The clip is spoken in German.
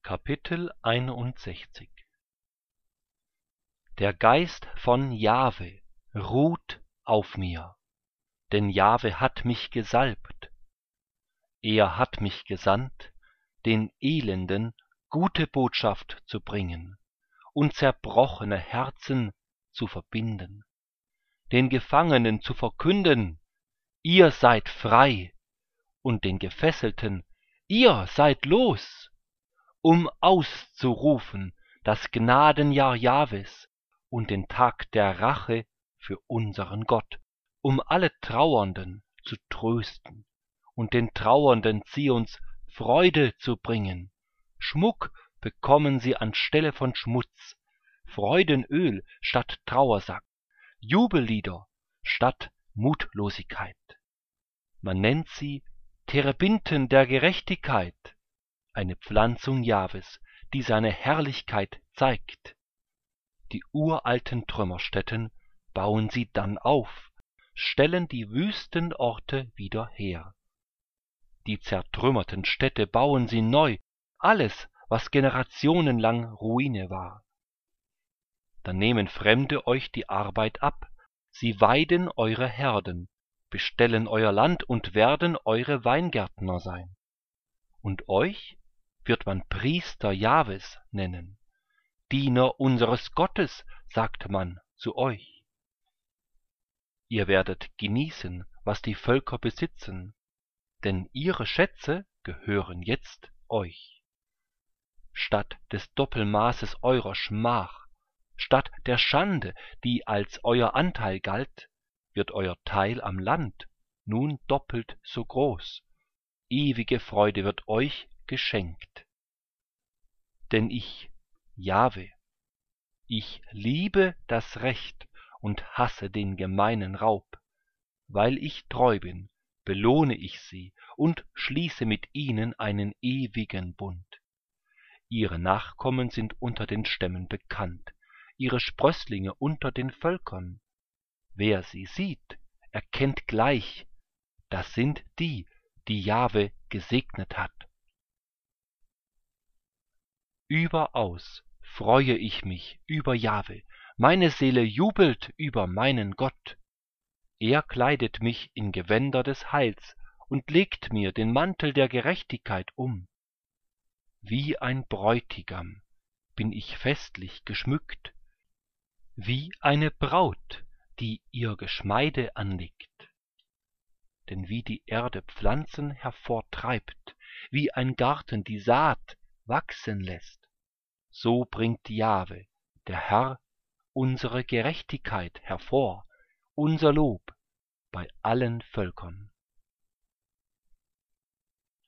Kapitel 61. Der Geist von Jahwe ruht auf mir, denn Jahwe hat mich gesalbt. Er hat mich gesandt, den Elenden gute Botschaft zu bringen und zerbrochene Herzen zu verbinden, den Gefangenen zu verkünden, ihr seid frei, und den Gefesselten, ihr seid los, um auszurufen das Gnadenjahr Jahwes und den Tag der Rache für unseren Gott, um alle Trauernden zu trösten und den Trauernden Zions Freude zu bringen. Schmuck bekommen sie anstelle von Schmutz, Freudenöl statt Trauersack, Jubellieder statt Mutlosigkeit. Man nennt sie Terebinten der Gerechtigkeit, eine Pflanzung Jahwes, die seine Herrlichkeit zeigt. Die uralten Trümmerstätten bauen sie dann auf, stellen die wüsten Orte wieder her. Die zertrümmerten Städte bauen sie neu, alles, was generationenlang Ruine war. Dann nehmen Fremde euch die Arbeit ab, sie weiden eure Herden, bestellen euer Land und werden eure Weingärtner sein. Und euch wird man Priester Jahwes nennen. Diener unseres Gottes, sagt man zu euch. Ihr werdet genießen, was die Völker besitzen, denn ihre Schätze gehören jetzt euch. Statt des Doppelmaßes eurer Schmach, statt der Schande, die als euer Anteil galt, wird euer Teil am Land nun doppelt so groß. Ewige Freude wird euch geschenkt. Denn ich, Jahwe, ich liebe das Recht und hasse den gemeinen Raub. Weil ich treu bin, belohne ich sie und schließe mit ihnen einen ewigen Bund. Ihre Nachkommen sind unter den Stämmen bekannt, ihre Sprösslinge unter den Völkern. Wer sie sieht, erkennt gleich, das sind die, die Jahwe gesegnet hat. Überaus freue ich mich über Jahwe, meine Seele jubelt über meinen Gott. Er kleidet mich in Gewänder des Heils und legt mir den Mantel der Gerechtigkeit um. Wie ein Bräutigam bin ich festlich geschmückt, wie eine Braut, die ihr Geschmeide anlegt. Denn wie die Erde Pflanzen hervortreibt, wie ein Garten die Saat wachsen lässt, so bringt Jahwe, der Herr, unsere Gerechtigkeit hervor, unser Lob bei allen Völkern.